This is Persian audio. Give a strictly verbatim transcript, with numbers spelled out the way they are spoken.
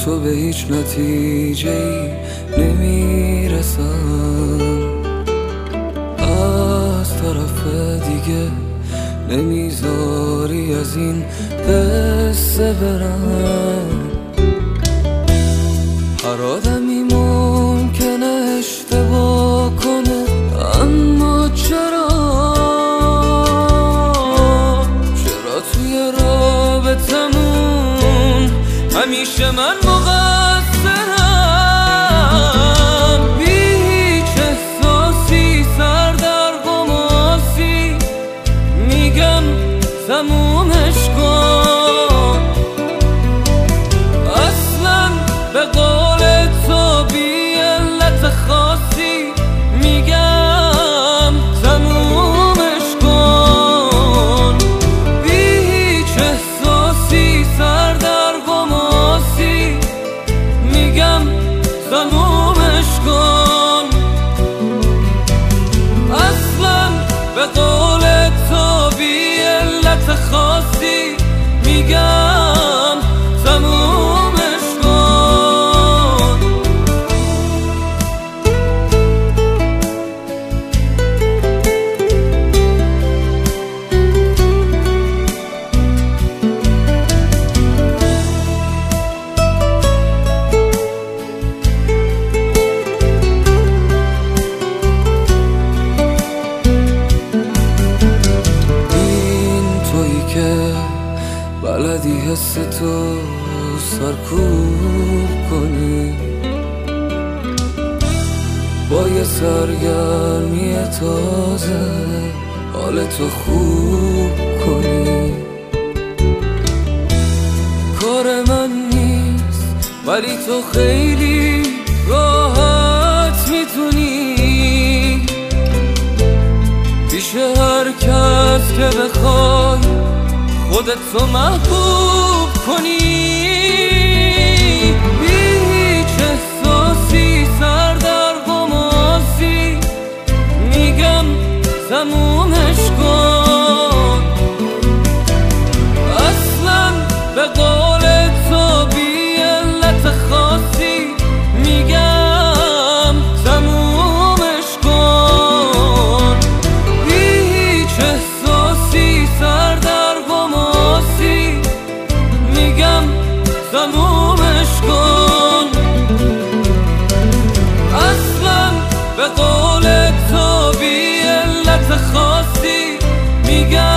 تو به هیچ نتیجه‌ای نمیرسم، از طرف دیگه نمیذاری از این قصه برم. هر آدمی ممکنه اشتباه کنه، اما چرا چرا توی رابطمون همیشه من مقصرم؟ بی هیچ احساسی سر در غماسی میگم تمومش کن. اصلا به قول تو بی علت خاصی میگم تمومش کن. بی هیچ احساسی سر در غماسی میگم تمومش کن. اصلا به قول تو بی علت خاصی میگم تمومش کن. این تویی که بلدی حس تو سرکوب کنی، با یه سرگرمی تازه حال تو خوب کنی. کار من نیست ولی تو خیلی راحت میتونی پیش هر کس که بخوای خودتو محبوب کنی. بی هیچ احساسی سر در غماسی میگم تمومش کن. اصلا به قول تو بی علت خاصی میگم تمومش کن. بی هیچ احساسی سر در غماسی میگم تمومش کن. اصلا به قول تو بی علت خاصی میگم